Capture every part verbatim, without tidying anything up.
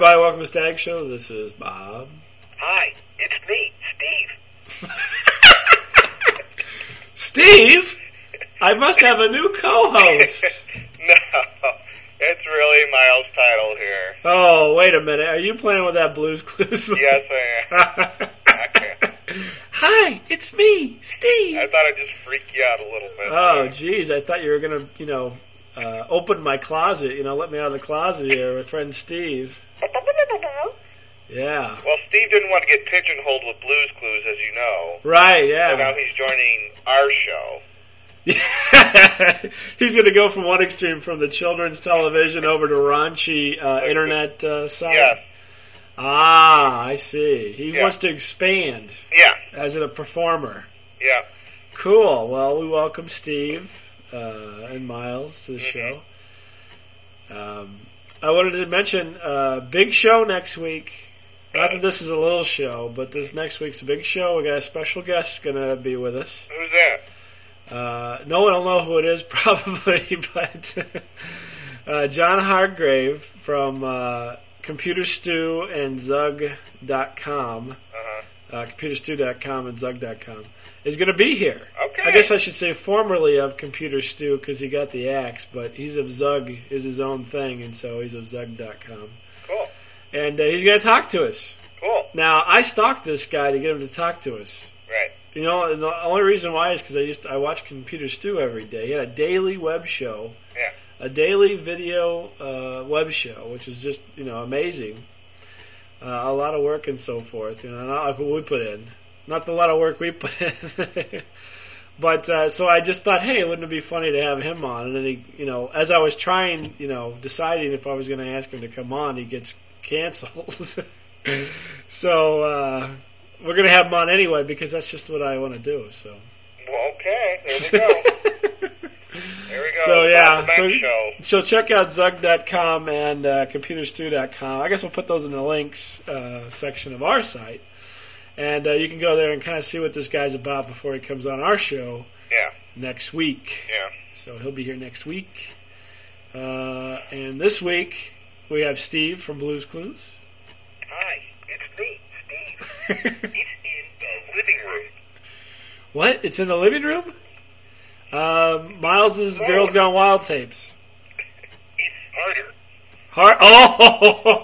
everybody. Welcome to Static Show. This is Bob. Hi, it's me, Steve. Steve? I must have a new co-host. No, it's really Miles' title here. Oh, wait a minute. Are you playing with that Blue's Clues? Yes, I am. Hi, it's me, Steve. I thought I'd just freak you out a little bit. Oh, geez. I thought you were going to, you know, uh, open my closet, you know, let me out of the closet here with friend Steve. Yeah. Well, Steve didn't want to get pigeonholed with Blue's Clues, as you know. Right, yeah. So now he's joining our show. He's going to go from one extreme, from the children's television over to raunchy uh, internet uh, site. Yes. Ah, I see. He yeah. wants to expand. Yeah. As a performer. Yeah. Cool. Well, we welcome Steve uh, and Miles to the mm-hmm. show. Um, I wanted to mention uh, big show next week. Not that this is a little show, but this next week's a big show. We got a special guest going to be with us. Who's that? Uh, no one will know who it is, probably, but uh, John Hargrave from uh, Computer Stew and Zug dot com, uh-huh. uh, Computer Stew dot com and Zug dot com, is going to be here. Okay. I guess I should say formerly of Computer Stew because he got the axe, but he's of Zug, is his own thing, and so he's of Zug dot com. Cool. And uh, he's going to talk to us. Cool. Now, I stalked this guy to get him to talk to us. Right. You know, and the only reason why is because I used to, I watch Computer Stew every day. He had a daily web show, yeah. a daily video uh, web show, which is just, you know, amazing. Uh, a lot of work and so forth. You know, not like what we put in. Not the lot of work we put in. But uh, so I just thought, hey, wouldn't it be funny to have him on? And then he, you know, as I was trying, you know, deciding if I was going to ask him to come on, he gets canceled. So uh, we're going to have him on anyway because that's just what I want to do. So. Well, okay, there we go. There we go. So yeah, so, show. so check out Zug dot com and uh, Computer Stew dot com. I guess we'll put those in the links uh, section of our site. And uh, you can go there and kind of see what this guy's about before he comes on our show yeah. next week. Yeah. So he'll be here next week. Uh, and this week, we have Steve from Blue's Clues. Hi, it's me, Steve. It's in the living room. What? It's in the living room? Um, Miles's oh. Girls Gone Wild tapes. It's harder. Hard? Oh!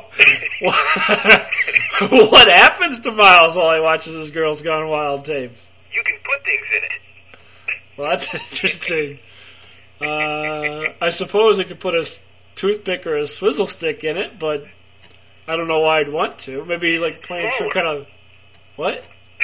What happens to Miles while he watches his Girls Gone Wild tapes? You can put things in it. Well, that's interesting. Uh, I suppose I could put a toothpick or a swizzle stick in it, but I don't know why I'd want to. Maybe he's like playing some kind of... What?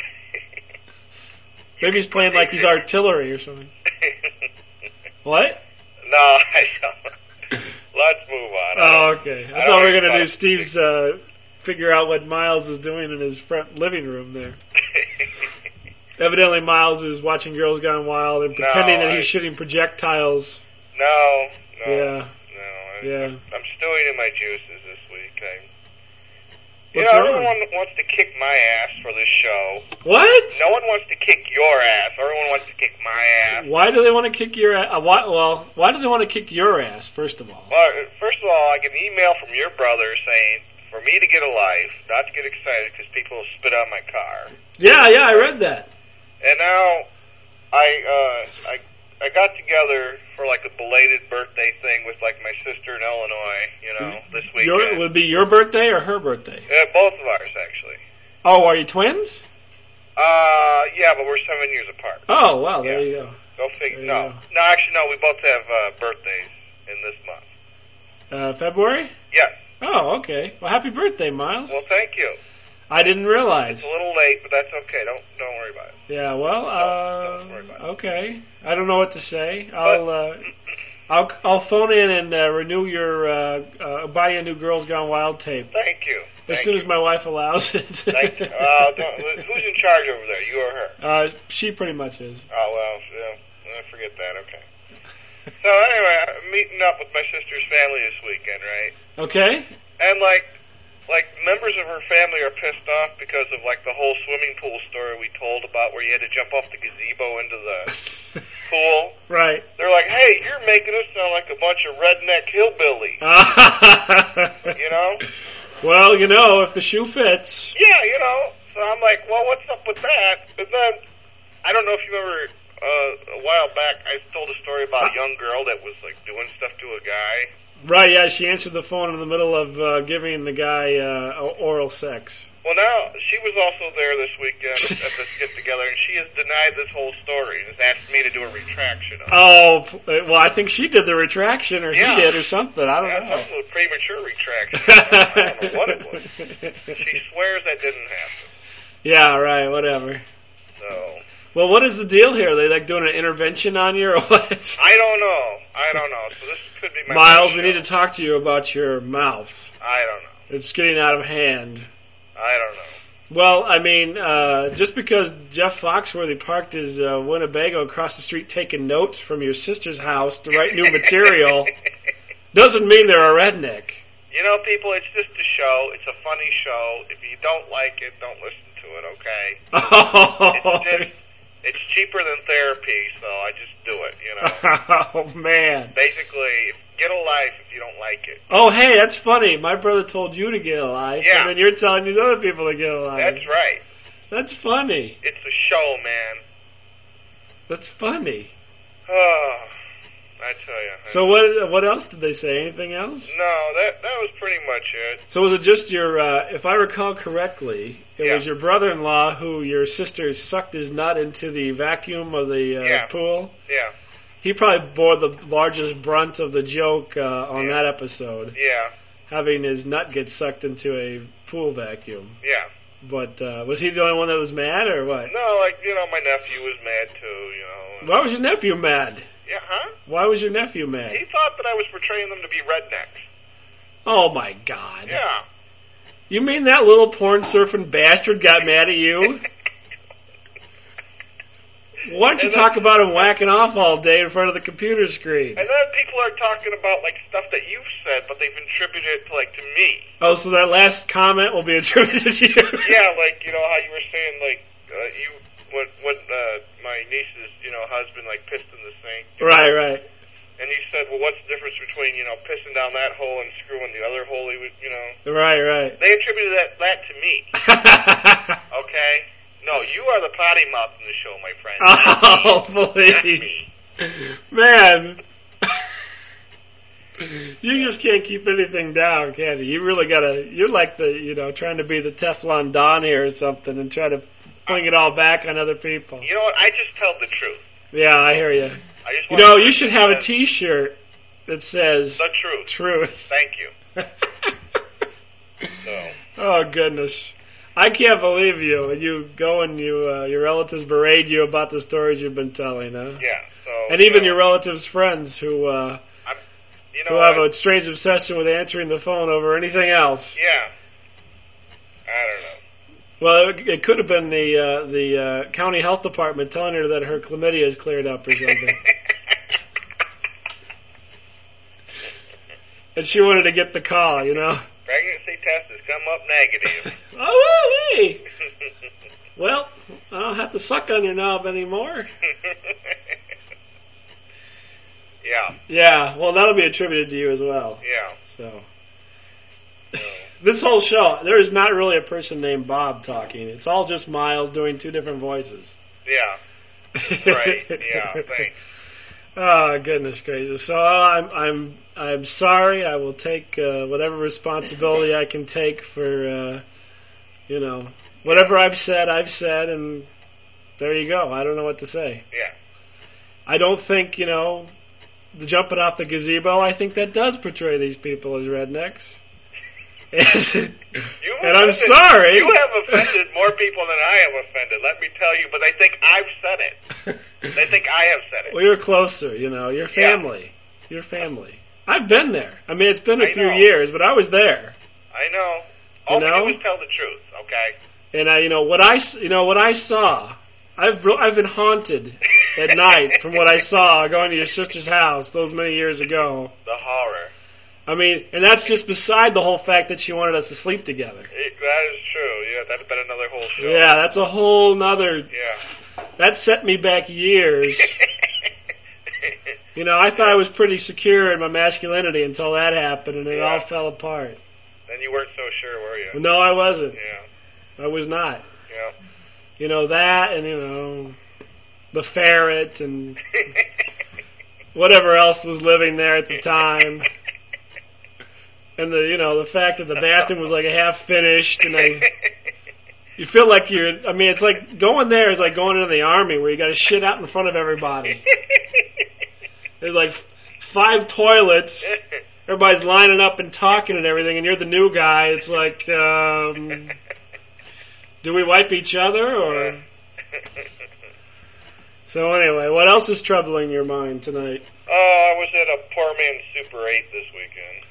Maybe he's playing like he's artillery or something. What? No, I don't. Let's move on. Oh, okay. I, I thought we were going to do Steve's uh, figure out what Miles is doing in his front living room there. Evidently, Miles is watching Girls Gone Wild and pretending no, that he's I, shooting projectiles. No, no. Yeah. No, I, yeah. I'm stewing in my juices this week. I, you What's know, wrong? everyone wants to kick my ass for this show. What? No one wants to kick your ass. Everyone wants to kick my ass. Why do they want to kick your ass? Uh, why, well, why do they want to kick your ass, first of all? Well, first of all, I get an email from your brother saying, for me to get a life, not to get excited because people will spit on my car. Yeah, yeah, I read that. And now, I, uh, I, I got together for like a belated birthday thing with like my sister in Illinois, you know, this weekend. Your, would it be your birthday or her birthday? Yeah, both of ours, actually. Oh, are you twins? Uh, yeah, but we're seven years apart. Oh, wow, there yeah. you go. Go figure. You No, go. no, actually, no. We both have uh, birthdays in this month. Uh, February? Yes. Oh, okay. Well, happy birthday, Miles. Well, thank you. I didn't realize. It's a little late, but that's okay. Don't don't worry about it. Yeah, well, uh, don't worry about it. okay. I don't know what to say. I'll uh, I'll I'll phone in and uh, renew your uh, uh, buy you a new Girls Gone Wild tape. Thank you. As Thank soon you. as my wife allows it. Thank you. Uh, don't, who's in charge over there? You or her? Uh, she pretty much is. Oh well, yeah, I forget that. Okay. So anyway, I'm meeting up with my sister's family this weekend, right? Okay. And like. Like, members of her family are pissed off because of, like, the whole swimming pool story we told about where you had to jump off the gazebo into the pool. Right. They're like, hey, you're making us sound like a bunch of redneck hillbillies. You know? Well, you know, if the shoe fits. Yeah, you know. So I'm like, well, what's up with that? And then, I don't know if you remember, uh, a while back, I told a story about a young girl that was, like, doing stuff to a guy. Right, yeah, she answered the phone in the middle of uh, giving the guy uh, oral sex. Well, now, she was also there this weekend at this get-together, and she has denied this whole story and has asked me to do a retraction of it. Oh, well, I think she did the retraction, or Yeah. he did, or something. I don't Yeah, know. that was a premature retraction. I don't know what it was. She swears that didn't happen. Yeah, right, whatever. So, Well, what is the deal here? Are they like doing an intervention on you or what? I don't know. I don't know. So this could be my Miles, last we show. need to talk to you about your mouth. I don't know. It's getting out of hand. I don't know. Well, I mean, uh, just because Jeff Foxworthy parked his uh, Winnebago across the street taking notes from your sister's house to write new material doesn't mean they're a redneck. You know, people, it's just a show. It's a funny show. If you don't like it, don't listen to it, okay? Oh, It's just, it's cheaper than therapy, so I just do it, you know? oh man. Basically, get a life if you don't like it. Oh, hey, that's funny. My brother told you to get a life, Yeah. and then you're telling these other people to get a life. That's right. That's funny. It's a show, man. That's funny. Oh, I tell you. So what? What else did they say? Anything else? No, that that was pretty much it. So was it just your? Uh, if I recall correctly, it Yeah. was your brother-in-law who your sister sucked his nut into the vacuum of the uh, Yeah. pool. Yeah, He probably bore the largest brunt of the joke uh, on Yeah. that episode, yeah, having his nut get sucked into a pool vacuum. yeah. But uh, was he the only one that was mad, or what? No, like, you know, my nephew was mad too, you know. Why was your nephew mad? Yeah, huh? Why was your nephew mad? He thought that I was portraying them to be rednecks. Oh my God! Yeah. You mean that little porn surfing bastard got mad at you? Why don't you And talk then- about him whacking off all day in front of the computer screen? And then people are talking about, like, stuff that you've said, but they've attributed it to, like, to me. Oh, so that last comment will be attributed to you? Yeah, like, you know, how you were saying, like, uh, you, when, when uh, my niece's, you know, husband, like, pissed in the sink. Right, right. And you said, well, what's the difference between, you know, pissing down that hole and screwing the other hole, he would, you know. Right, right. They attributed that, that to me. Okay? No, you are the potty mouth in the show, my friend. Oh, please. Man. You just can't keep anything down, can you? You really gotta, you're like the, you know, trying to be the Teflon Don here or something and try to fling it all back on other people. You know what? I just tell the truth. Yeah, I hear you. I just You want know, to you should have a the t-shirt that says truth. truth. Thank you. So, Oh, goodness. I can't believe you. And you go and you, uh, your relatives berate you about the stories you've been telling, huh? yeah. So, And even you know, your relatives' friends who, uh, I'm, you who know, have I, a strange obsession with answering the phone over anything else. yeah. I don't know. Well, it, it could have been the uh, the uh, county health department telling her that her chlamydia is cleared up or something. And she wanted to get the call, you know. Pregnancy test has come up negative. Oh, hey! Well, I don't have to suck on your knob anymore. Yeah, Yeah, well, that'll be attributed to you as well. yeah. So, So, this whole show, there is not really a person named Bob talking. It's all just Miles doing two different voices. yeah. Right. Yeah. Thanks. Oh, goodness gracious! So I'm I'm I'm sorry. I will take uh, whatever responsibility I can take for uh, you know whatever I've said. I've said, and there you go. I don't know what to say. Yeah. I don't think you know the jumping off the gazebo. I think that does portray these people as rednecks. You And I'm offended- sorry. You have offended more people than I have offended. Let me tell you, but they think I've said it. They think I have said it. Well, you're closer. You know, you're family. You're family. I've been there. I mean, it's been a I few know. years, but I was there. I know. All You we know? do is tell the truth, okay? And I, you know, what I, s- you know, what I saw, I've, re- I've been haunted at night from what I saw going to your sister's house those many years ago. The horror. I mean, and that's just beside the whole fact that she wanted us to sleep together. It, that is true. Yeah, that'd been another whole show. Yeah, that's a whole nother. Yeah. That set me back years. You know, I thought I was pretty secure in my masculinity until that happened, and it Yeah. all fell apart. And you weren't so sure, were you? No, I wasn't. Yeah. I was not. Yeah. You know, that and, you know, the ferret and whatever else was living there at the time. And the, you know, the fact that the bathroom was like half finished, and I, you feel like you're, I mean, it's like going there is like going into the army where you got to shit out in front of everybody. There's like five toilets, everybody's lining up and talking and everything, and you're the new guy. It's like, um, do we wipe each other or? So anyway, what else is troubling your mind tonight? Oh, I was at a poor man's Super eight this weekend.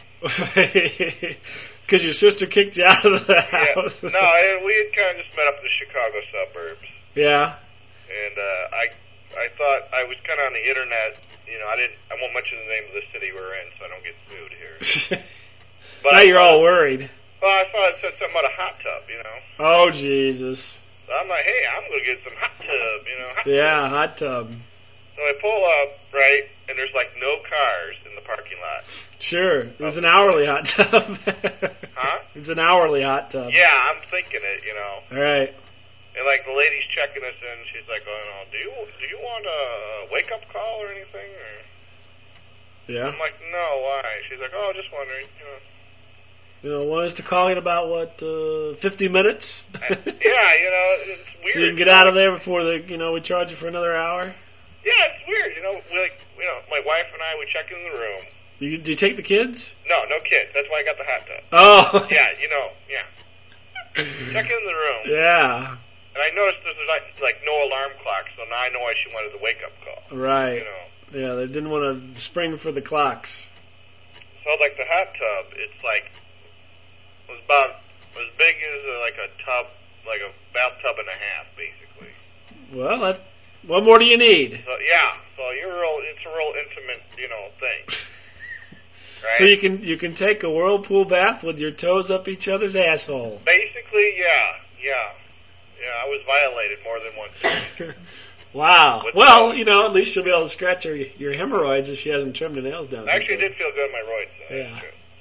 Because your sister kicked you out of the house. Yeah. No, I, we had kind of just met up in the Chicago suburbs. Yeah. And uh, I, I thought I was kind of on the internet. You know, I didn't. I won't mention the name of the city we're in, so I don't get sued here. But now I you're thought, all worried. Well, I thought it said something about a hot tub. You know. Oh Jesus. So I'm like, hey, I'm gonna get some hot tub. You know. Hot yeah, tub. hot tub. So I pull up, right, and there's like no cars in the parking lot. Sure. It's an hourly hot tub. Huh? It's an hourly hot tub. Yeah, I'm thinking it, you know. All right. And like the lady's checking us in, she's like, "Oh no, do you do you want a wake up call or anything?" Or Yeah. I'm like, "No, why?" She's like, "Oh, just wondering." You know. You know, want us to call in about what, uh, fifty minutes? I, yeah, you know, it's weird. So you can get out of there before the, you know, we charge you for another hour. Yeah, it's weird. You know, we like, you know, my wife and I we check in the room. You, do you take the kids? No, no kids. That's why I got the hot tub. Oh. Yeah, you know, yeah. Check in the room. Yeah. And I noticed there's like, like no alarm clock, so now I know why she wanted the wake up call. Right. You know. Yeah, they didn't want to spring for the clocks. So like the hot tub, it's like it was about as big as a, like a tub, like a bathtub and a half, basically. Well, that, what more do you need? So yeah, so you're real. It's a real intimate, you know, thing. Right? So you can you can take a whirlpool bath with your toes up each other's asshole. Basically, yeah, yeah, yeah. I was violated more than once. Wow. With Well, the, you know, at least she'll be able to scratch her your hemorrhoids if she hasn't trimmed her nails down. Actually, it did feel good in my roids. So yeah.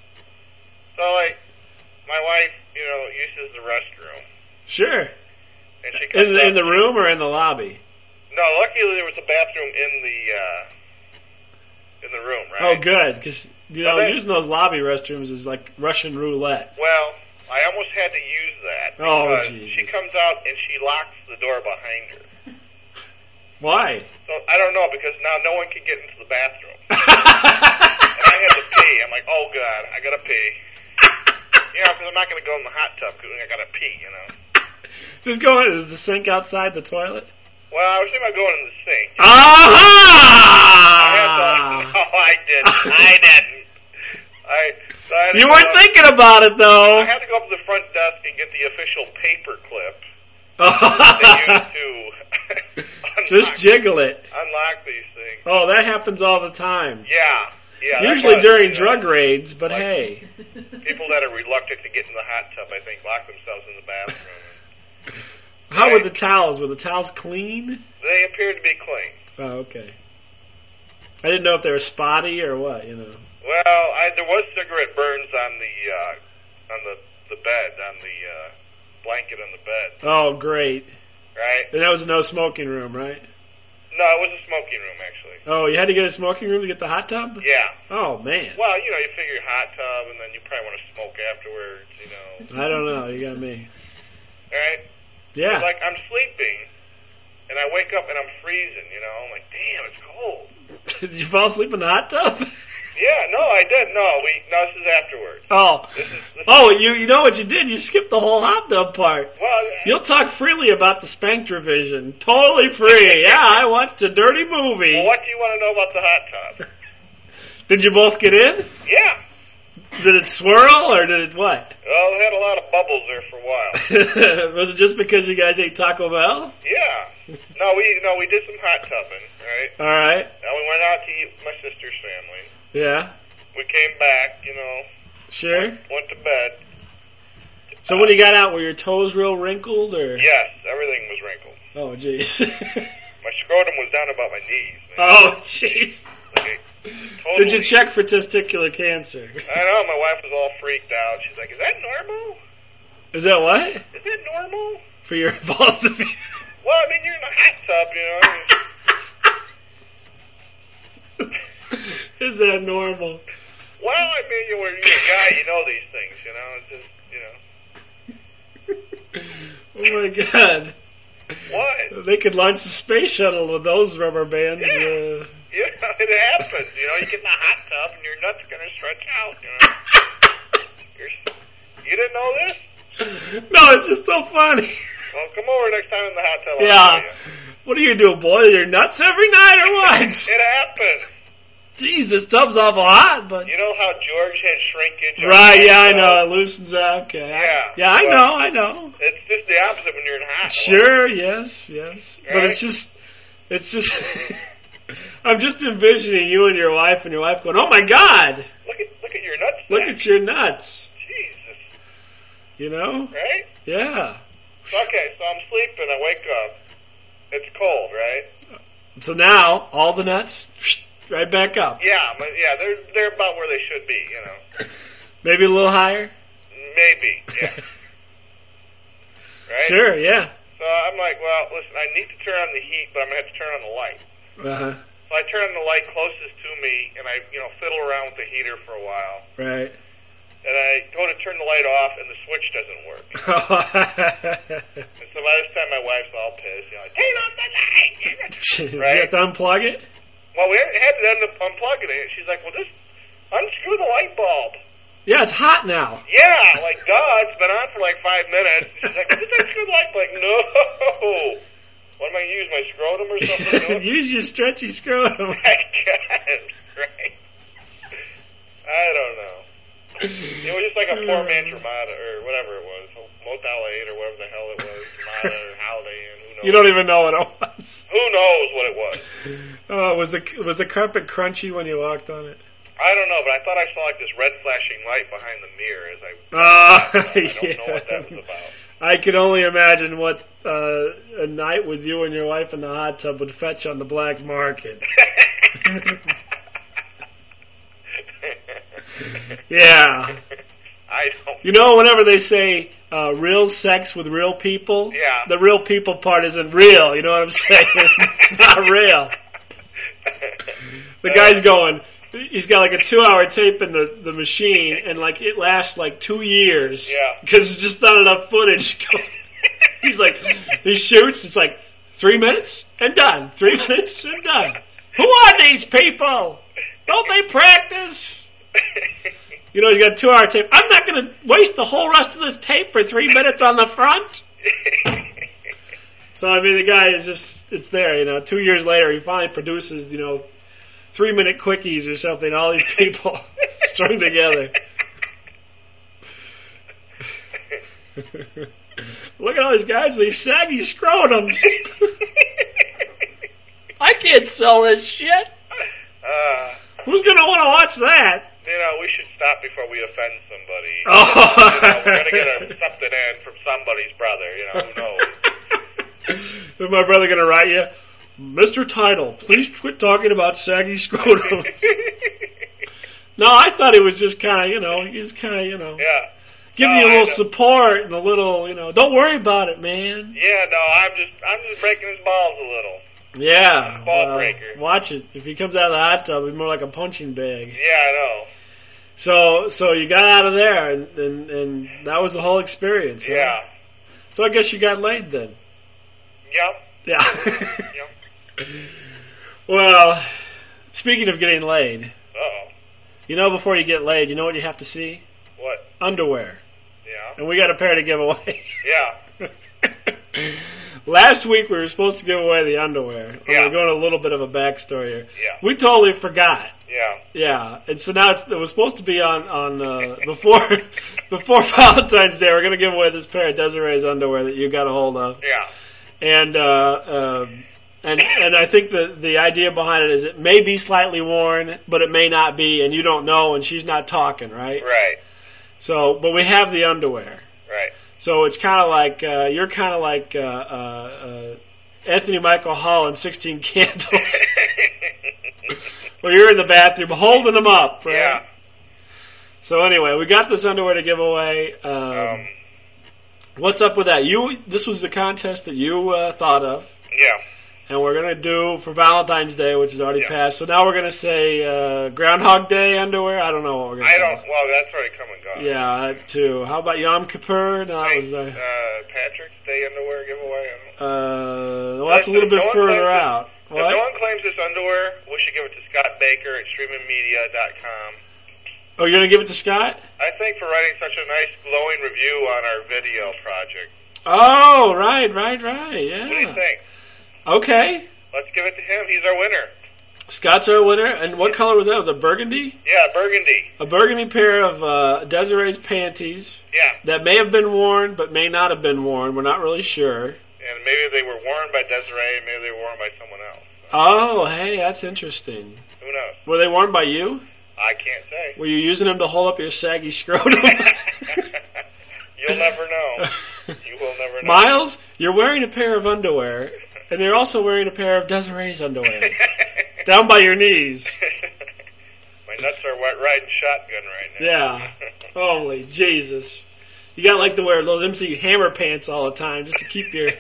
So like, my wife, you know, uses the restroom. Sure. And she comes in the, up, in the room or in the lobby? No, luckily there was a bathroom in the uh, in the room, right? Oh, good, because you know then, using those lobby restrooms is like Russian roulette. Well, I almost had to use that Oh, because Jesus. she comes out and she locks the door behind her. Why? So I don't know because now no one can get into the bathroom. And I had to pee. I'm like, oh god, I gotta pee. You know, because I'm not gonna go in the hot tub because I gotta pee. You know. Just go in. Is the sink outside the toilet? Well, I was thinking about going in the sink. Aha! I had to, no, I didn't. I didn't. I, so I had to You go weren't up, thinking about it though. I had to go up to the front desk and get the official paper clip. They use to unlock, Just jiggle it. unlock these things. Oh, that happens all the time. Yeah, yeah. that's Usually what, during you know, drug raids, but like- hey. people that are reluctant to get in the hot tub, I think, lock themselves in the bathroom. How were the towels? Were the towels clean? They appeared to be clean. Oh, okay. I didn't know if they were spotty or what, you know. Well, I, there was cigarette burns on the uh, on the the bed, on the uh, blanket on the bed. Oh, great. Right? And that was a no smoking room, right? No, it was a smoking room actually. Oh, you had to get a smoking room to get the hot tub? Yeah. Oh, man. Well, you know, you figure hot tub, and then you probably want to smoke afterwards. You know. I don't know. You got me. All right. Yeah. It's like I'm sleeping, and I wake up and I'm freezing. You know, I'm like, damn, it's cold. Did you fall asleep in the hot tub? Yeah, no, I did. No, we. No, this is afterwards. Oh. This is. This Oh, is, you you know what you did? You skipped the whole hot tub part. well, You'll talk freely about the spanked revision. Totally free. Yeah, I watched a dirty movie. well, what do you want to know about the hot tub? Did you both get in? Yeah. Did it swirl or did it what? Well, it had a lot of bubbles there for a while. Was it just because you guys ate Taco Bell? Yeah. No, we no, we did some hot tubbing, right? All right. Now we went out to eat with my sister's family. Yeah. We came back, you know, Sure. went to bed. So when you got out, were your toes real wrinkled or? Yes, everything was wrinkled. Oh, jeez. My scrotum was down about my knees. Man. Oh, jeez. Okay. Totally. Did you check for testicular cancer? I know, my wife was all freaked out. She's like, is that normal? Is that what? Is that normal? For your philosophy? Well, I mean, you're in a hot tub, you know. Is that normal? Well, I mean, you're, you're a guy, you know these things, you know. It's just, you know. Oh my God. What? They could launch the space shuttle with those rubber bands. Yeah. Uh, Yeah, it happens. You know, you get in a hot tub and your nuts are going to stretch out, you know. You're, you didn't know this? no, it's just so funny. Well, come over next time in the hot tub. I'll Yeah. tell you. What do you do, boil your nuts every night or what? It happens. Jeez, this tub's awful hot, but... You know how George had shrinkage? on Right, the yeah, I tub? know. It loosens out. Okay. Yeah. Yeah, I Well, know, I know. It's just the opposite when you're in hot. Sure, yes, yes. But Right? it's just, it's just, I'm just envisioning you and your wife and your wife going, oh my God, Look at look at your nuts. look at your nuts. Jesus. You know? Right? Yeah. Okay, so I'm sleeping. I wake up. It's cold, right? So now, all the nuts, right back up. Yeah, but yeah, they're they're about where they should be, you know. Maybe a little higher? Maybe, yeah. Right? Sure, yeah. So I'm like, well, listen, I need to turn on the heat, but I'm gonna have to turn on the light. Uh-huh. So I turn on the light closest to me, and I, you know, fiddle around with the heater for a while. Right. And I go to turn the light off, and the switch doesn't work. And so by this time, my wife's all pissed. You know, like, turn on the light. You have to unplug it? Well, we had to end up unplugging it. She's like, well, just unscrew the light bulb. Yeah, it's hot now. Yeah, like, duh, it's been on for like five minutes. She's like, well, just unscrew the light bulb. Like, no. What am I going to use, my scrotum or something? Use your stretchy scrotum. I guess, right? I don't know. It was just like a four-man Ramada, or whatever it was, Motel eight, or whatever the hell it was, Ramada, or Holiday Inn, who knows? You don't even know what it was. Who knows what it was? Oh, was the was the carpet crunchy when you walked on it? I don't know, but I thought I saw like this red flashing light behind the mirror as I. Ah, I don't yeah. know what that was about. I can only imagine what uh, a night with you and your wife in the hot tub would fetch on the black market. Yeah. I don't. You know, whenever they say uh, real sex with real people, Yeah. the real people part isn't real. You know what I'm saying? It's not real. The guy's going, he's got like a two-hour tape in the, the machine, and like it lasts like two years. Yeah. Because it's just not enough footage. He's like, he shoots, it's like three minutes and done. Three minutes and done. Who are these people? Don't they practice? You know, you got a two-hour tape. I'm not going to waste the whole rest of this tape for three minutes on the front. So, I mean, the guy is just, it's there, you know. Two years later, he finally produces, you know, three-minute quickies or something, all these people strung together. Look at all these guys with these saggy scrotums. I can't sell this shit. Uh, Who's going to want to watch that? you know, we should stop before we offend somebody. Oh. You know, we're going to get a, something in from somebody's brother, you know, who knows. Is my brother going to write you? Mister Title, please quit talking about saggy scrotums. No, I thought it was just kind of, you know, he's kind of, you know, Yeah. giving No, you a I little know. support and a little, you know, don't worry about it, man. Yeah, no, I'm just, I'm just breaking his balls a little. Yeah. Ball well, breaker. watch it. If he comes out of the hot tub, he's more like a punching bag. Yeah, I know. So, so you got out of there, and, and, and that was the whole experience. huh? Yeah. So I guess you got laid then. Yep. Yeah. Yep. Well, speaking of getting laid, Uh-oh. you know, before you get laid, you know what you have to see? What? Underwear. Yeah. And we got a pair to give away. Yeah. Last week we were supposed to give away the underwear. I'm Yeah. going to go into a little bit of a backstory here. Yeah. We totally forgot. Yeah. Yeah, and so now it's, it was supposed to be on on uh, before before Valentine's Day. We're going to give away this pair of Desiree's underwear that you got a hold of, Yeah. and uh, um, and and I think the the idea behind it is it may be slightly worn, but it may not be, and you don't know, and she's not talking, right? Right. So, but we have the underwear. Right. So it's kind of like uh, you're kind of like uh, uh, uh, Anthony Michael Hall in sixteen Candles. Well, you're in the bathroom holding them up, right? Yeah. So anyway, we got this underwear to give away. Um, Um, what's up with that? You, this was the contest that you uh, thought of, yeah. and we're gonna do for Valentine's Day, which is already Yeah. passed. So now we're gonna say uh, Groundhog Day underwear. I don't know what we're gonna. I call don't. Well, that's already come and gone. it. Yeah, that too. How about Yom Kippur? No, that Saint, was. Uh, uh, Patrick's Day underwear giveaway. I don't know. uh, well, that's a little bit No one further claims out. If What? no one claims this underwear, we should give it to Scott Baker at streaming media dot com. Oh, you're gonna give it to Scott? I think for writing such a nice glowing review on our video project. Oh, right, right, right. Yeah. What do you think? Okay. Let's give it to him. He's our winner. Scott's our winner. And what color was that? Was it burgundy? Yeah, burgundy. A burgundy pair of uh, Desiree's panties Yeah. that may have been worn, but may not have been worn. We're not really sure. And maybe they were worn by Desiree, and maybe they were worn by someone else. Oh, hey, that's interesting. Who knows? Were they worn by you? I can't say. Were you using them to hold up your saggy scrotum? You'll never know. You will never know. Miles, you're wearing a pair of underwear, and you're also wearing a pair of Desiree's underwear. Down by your knees. My nuts are wet riding shotgun right now. Yeah. Holy Jesus. You got like to wear those M C Hammer pants all the time just to keep your...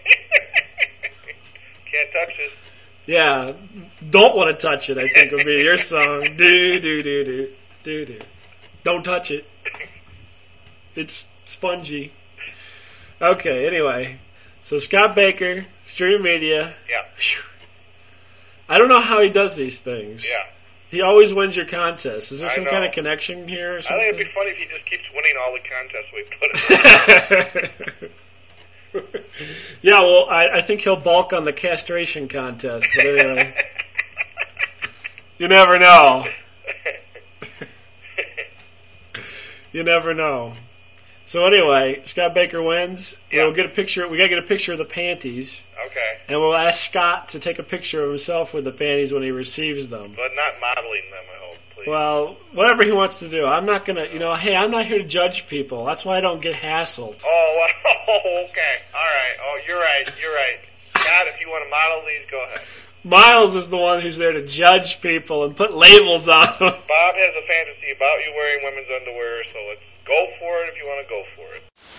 Can't touch it. Yeah. Don't want to touch it, I think would be your song. Do, do, do, do, do, do. Don't touch it. It's spongy. Okay, anyway. So Scott Baker, Stream Media. Yeah. Whew. I don't know how he does these things. Yeah. He always wins your contest. Is there I some know. kind of connection here or I something? think it'd be funny if he just keeps winning all the contests we put in. Yeah, well, I, I think he'll bulk on the castration contest. But anyway, you never know. You never know. So anyway, Scott Baker wins. Yeah. We'll get a picture. We gotta get a picture of the panties, Okay. and we'll ask Scott to take a picture of himself with the panties when he receives them. But not modeling them, I hope, please. Well, whatever he wants to do. I'm not gonna, you know, hey, I'm not here to judge people. That's why I don't get hassled. Oh, well, okay. All right. Oh, you're right. You're right. Scott, if you want to model these, go ahead. Miles is the one who's there to judge people and put labels on them. Bob has a fantasy about you wearing women's underwear, so let's go for it if you want to go for it.